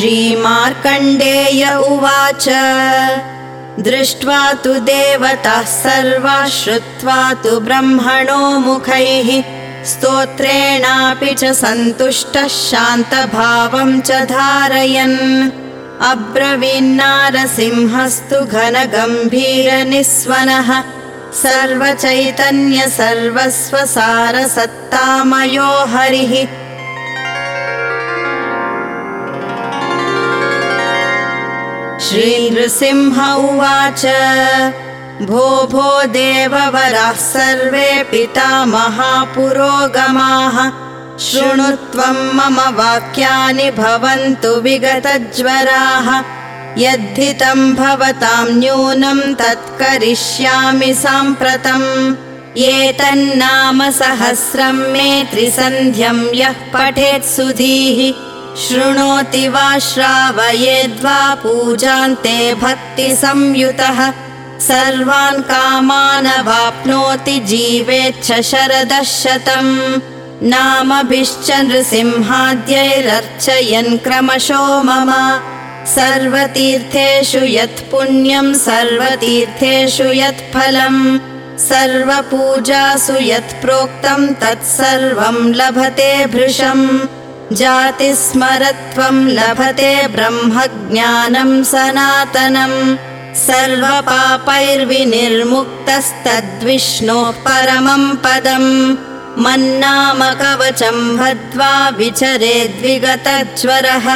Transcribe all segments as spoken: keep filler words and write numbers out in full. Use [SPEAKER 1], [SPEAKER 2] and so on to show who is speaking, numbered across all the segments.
[SPEAKER 1] श्रीमार्कण्डेय उवाच दृष्ट्वा तु देवताः सर्वाः श्रुत्वा तु ब्रह्मणो मुखैः स्तोत्रेणापि च सन्तुष्टः शान्तभावं च धारयन् अब्रवीन्नारसिंहस्तु घनगम्भीरनिस्वनः सर्वचैतन्य सर्वस्वसारसत्तामयो हरिः। श्रीनृसिंह उवाच भो भो देववराः सर्वे पितामहा पुरोगमाः शृणु त्वं मम वाक्यानि भवन्तु विगतज्वराः यद्धितं भवतां न्यूनं तत्करिष्यामि साम्प्रतम् एतन्नाम सहस्रं मे त्रिसन्ध्यं यः पठेत् सुधीः शृणोति वा श्रावयेद्वा पूजान्ते भक्तिसंयुतः सर्वान् कामान् अवाप्नोति जीवेच्छ शरदः शतम् नामभिश्च नृसिंहाद्यैरर्चयन् क्रमशो मम सर्वतीर्थेषु यत् पुण्यं सर्वतीर्थेषु यत् फलम् सर्वपूजासु यत् प्रोक्तं तत्सर्वं लभते भृशम् जातिस्मरत्वं लभते ब्रह्मज्ञानं सनातनम् सर्वपापैर्विनिर्मुक्तस्तद्विष्णोः परमं पदम् मन्नामकवचं भद्वा विचरेद्विगतज्वरः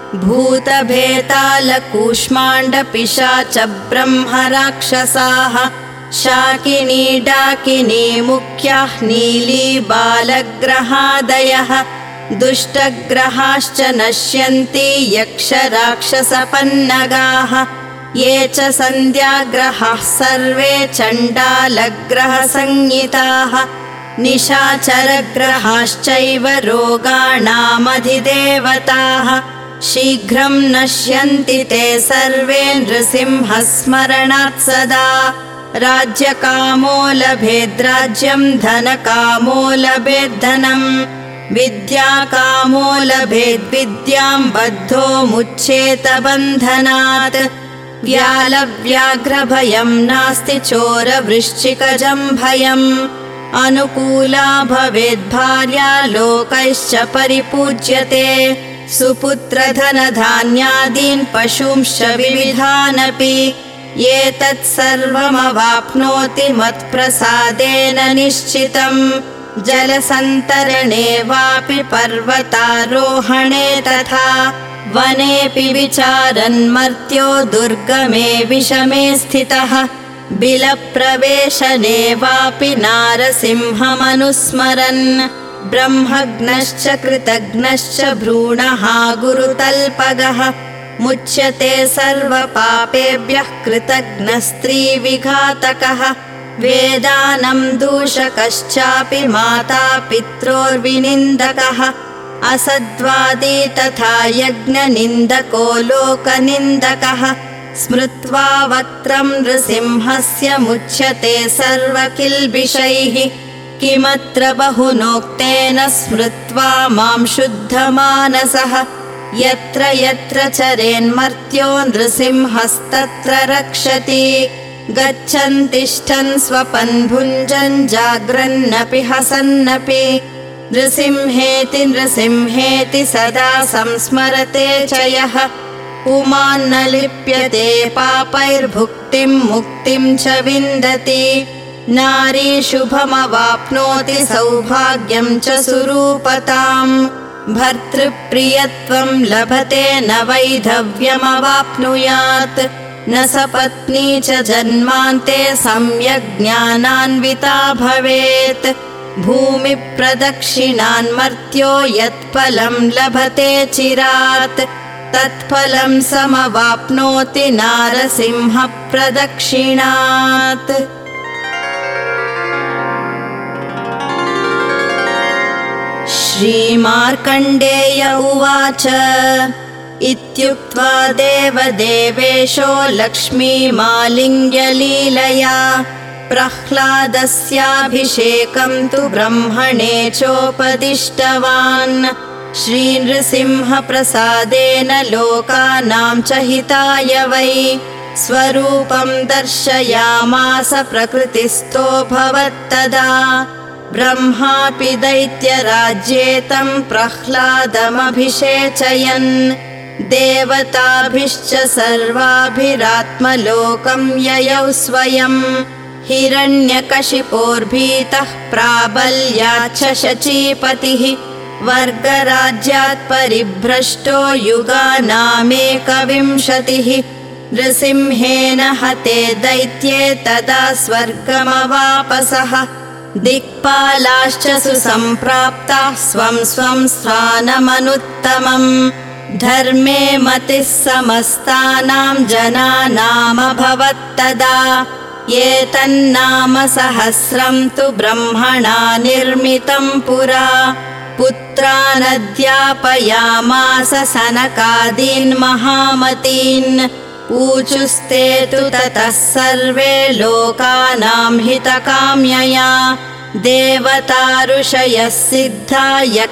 [SPEAKER 1] भूतभेतालकूष्माण्डपिशाच ब्रह्मराक्षसाः शाकिनी डाकिनी मुख्याः नीली बालग्रहादयः दुष्टग्रहाश्च नश्यन्ति यक्षराक्षसपन्नगाः ये च सन्ध्याग्रहाः सर्वे चण्डालग्रहसंज्ञिताः निशाचरग्रहाश्चैव रोगाणामधिदेवताः शीघ्रं नश्यन्ति ते सर्वे नृसिंहस्मरणात् सदा राज्यकामो लभेद्राज्यं धनकामो लभेद्धनम् विद्याकामो लभेद्विद्यां बद्धो मुच्येत बन्धनात् व्यालव्याघ्रभयं नास्ति चोरवृश्चिकजं भयम् अनुकूला भवेद्भार्या लोकैश्च परिपूज्यते सुपुत्रधनधान्यादीन् पशूंश्च विविधानपि एतत् सर्वमवाप्नोति मत्प्रसादेन निश्चितम् जलसन्तरणे वापि पर्वतारोहणे तथा वनेऽपि विचारन् मर्त्यो दुर्गमे विषमे स्थितः बिलप्रवेशने वापि नारसिंहमनुस्मरन् ब्रह्मज्ञश्च कृतघ्नश्च भ्रूणः गुरुतल्पगः मुच्यते सर्वपापेभ्यः कृतघ्नस्त्रीविघातकः वेदानं दूषकश्चापि माता पित्रोर्विनिन्दकः असद्वादी तथा यज्ञनिन्दको लोकनिन्दकः स्मृत्वा वक्त्रं नृसिंहस्य मुच्यते सर्वकिल्बिषैः किमत्र बहुनोक्तेन स्मृत्वा मां शुद्धमानसः यत्र यत्र चरेन्मर्त्यो नृसिंहस्तत्र रक्षति गच्छन् तिष्ठन् स्वपन् भुञ्जन् जाग्रन्नपि हसन्नपि नृसिंहेति नृसिंहेति सदा संस्मरते च यः पुमान्न लिप्यते पापैर्भुक्तिं मुक्तिं च विन्दति नारी शुभमवाप्नोति सौभाग्यं च सुरूपताम् भर्तृप्रियत्वं लभते न वैधव्यमवाप्नुयात् न सपत्नी च जन्मान्ते सम्यग् ज्ञानान्विता भवेत् भूमिप्रदक्षिणान्मर्त्यो यत्फलं लभते चिरात् तत्फलं समवाप्नोति नारसिंहप्रदक्षिणात्। श्रीमार्कण्डेय उवाच इत्युक्त्वा देवदेवेशो लक्ष्मीमालिङ्ग्यलीलया प्रह्लादस्याभिषेकं तु ब्रह्मणे चोपदिष्टवान् श्रीनृसिंहप्रसादेन लोकानां च हिताय वै स्वरूपं दर्शयामास प्रकृतिस्थो भवत्तदा ब्रह्मापि दैत्यराज्ये तं प्रह्लादमभिषेचयन् देवताभिश्च सर्वाभिरात्मलोकं ययौ स्वयं हिरण्यकशिपोर्भीतः प्राबल्याच्च शचीपतिः वर्गराज्यात् परिभ्रष्टो युगानामेकविंशतिः नृसिंहेन हते दैत्ये तदा स्वर्गमवापसः दिक्पालाश्च सुसम्प्राप्ताः स्वं स्वं स्थानमनुत्तमम् धर्मे मतिः समस्तानां जनानामभवत्तदा एतन्नाम सहस्रं तु ब्रह्मणा निर्मितं पुरा पुत्रानध्यापयामास सनकादीन् महामतीन् ऊचुस्ते तु ततः सर्वे लोकानां हितकाम्यया देवता ऋषयः सिद्धा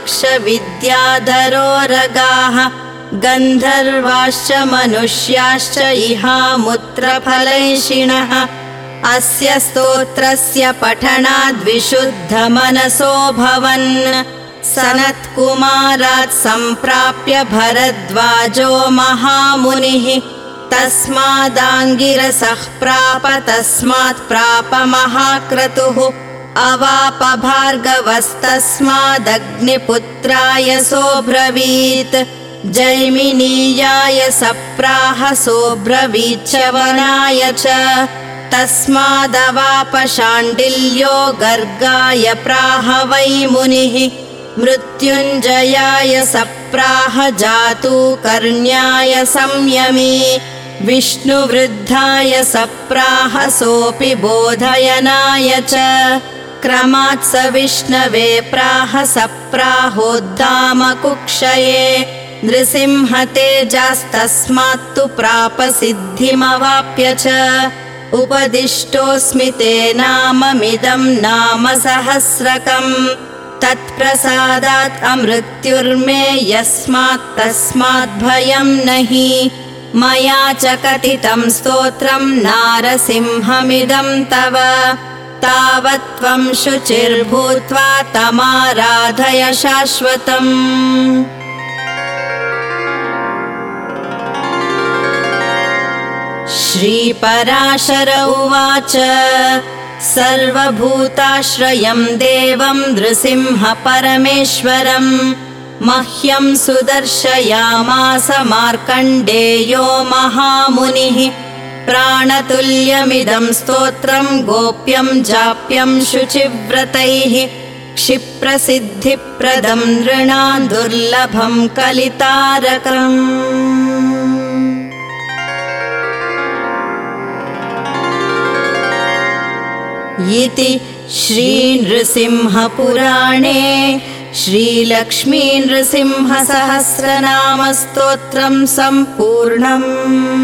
[SPEAKER 1] यक्षविद्याधरोरगाः गन्धर्वाश्च मनुष्याश्च इहामुत्रफलैषिणः अस्य स्तोत्रस्य पठनाद्विशुद्धमनसो भवन् सनत्कुमारात् सम्प्राप्य भरद्वाजो महामुनिः तस्मादाङ्गिरसः प्राप तस्मात् प्राप महाक्रतुः अवाप भार्गवस्तस्मादग्निपुत्राय सोऽब्रवीत् जैमिनीयाय सप्राह सोऽब्रवीच्च वनाय च तस्मादवाप शाण्डिल्यो गर्गाय प्राह वै मुनिः मृत्युञ्जयाय सप्राह जातुकर्ण्याय संयमी विष्णुवृद्धाय सप्राह सोऽपि बोधयनाय च क्रमात् स विष्णवे प्राह सप्राहोद्दामकुक्षये नृसिंहतेजास्तस्मात्तु प्राप सिद्धिमवाप्य च उपदिष्टोऽस्मि ते नाममिदं नाम सहस्रकम् तत्प्रसादात् अमृत्युर्मे यस्मात् तस्मात् भयं नहि मया च कथितं स्तोत्रं नारसिंहमिदं तव तावत् त्वं शुचिर्भूत्वा तमाराधय शाश्वतम्। श्रीपराशर उवाच सर्वभूताश्रयं देवं नृसिंह परमेश्वरं मह्यं सुदर्शयामास मार्कण्डेयो महामुनिः प्राणतुल्यमिदं स्तोत्रं गोप्यं जाप्यं शुचिव्रतैः क्षिप्रसिद्धिप्रदं नृणां दुर्लभं कलितारकम्। इति श्रीनृसिंहपुराणे श्रीलक्ष्मीनृसिंहसहस्रनामस्तोत्रं सम्पूर्णम्।